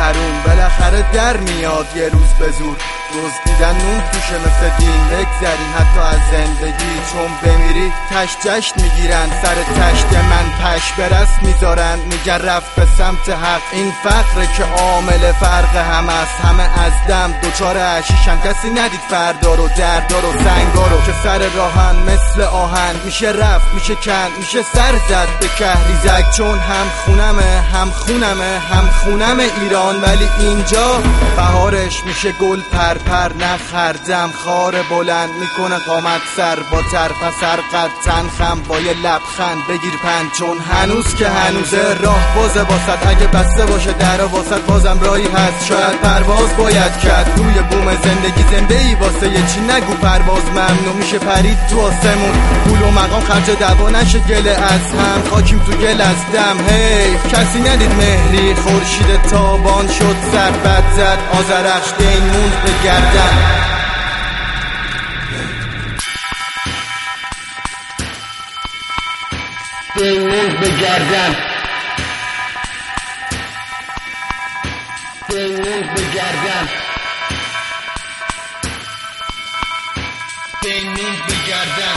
حروم بالاخره در میاد یه روز به زور دزدیدن نون توشه مثل دین بگذریم حتی از زندگی چون بمیری تش جشن میگیرن سر تشت من پش برست میذارن میگن رفت به سمت حق این فقره که عامل فرق هم است همه از دم دوچار عشیشن کسی ندید فردا رو دردار و سنگا رو که سر راهن مثل آهن میشه رفت میشه کن میشه سر زد به کهریزک چون هم خونمه ایران ولی اینجا بهارش میشه گل پر نخردم خار بلند میکنه قامت سر با طرف سر قد تنخم با یه لبخند بگیر پند چون هنوز که هنوزه راه بازه واسط اگه بسته باشه در واسط بازم راهی هست شاید پرواز باید کرد روی بوم زندگی زنده ای واسه یه چی نگو پرواز ممنوع میشه پرید تو آسمون پول و مقام خرج دوا نشه گله از هم خاکیم تو گل از دم حیف کسی ندید مهری خورشید تابان شد سر بد زد آذرخش دین موند به گردن دین موند به گردن دین موند به گردن دین موند به گردن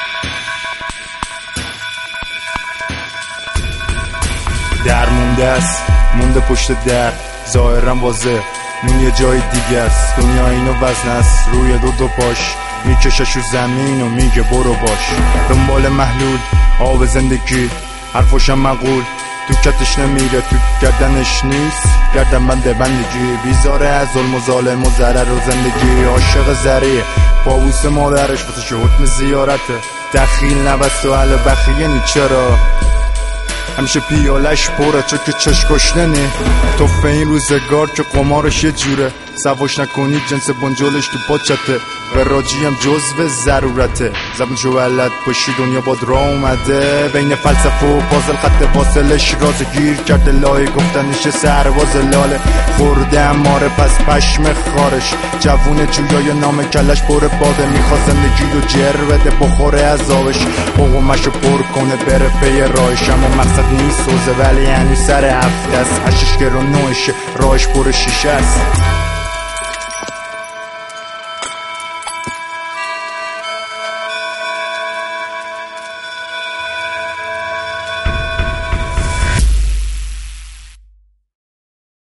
در مونده است مونده پشت در ظاهرم واضح اون یه جای دیگه است دنیا اینو وزن است روی دو پاش میکشش رو زمین و میگه برو باش دنبال محلول آب زندگی حرفاشم مقول تو کتش نمیره تو گردنش نیست گردن بندگی بیزاره از ظلم و ظالم و ضرر و زندگی عاشق زریه پاووس مادرش واسه حکم زیارته دخیل نبست و حل بخی یعنی چرا همیشه پیالش پره چون که چشکاش ننه توفه این روزگار که قمارش یه جوره سواش نکنی جنس بنجلش تو پاچته و راجی هم جزو ضرورته زبون شو ولد باشی دنیا باد را اومده بین فلسفه و پازل خط فاصلش راز گیر کرده لای گفتنش سرواز لاله خورده اماره پس پشم خارش جوون جویای نام کلش پر باده میخواد زندگی رو جر بده بخوره عذابش حقومش رو پر کنه بره پی راهش اما مقصد نیست سوزه ولی هنوز سر هفته است هشش گرون نوشه راهش پر شیشه است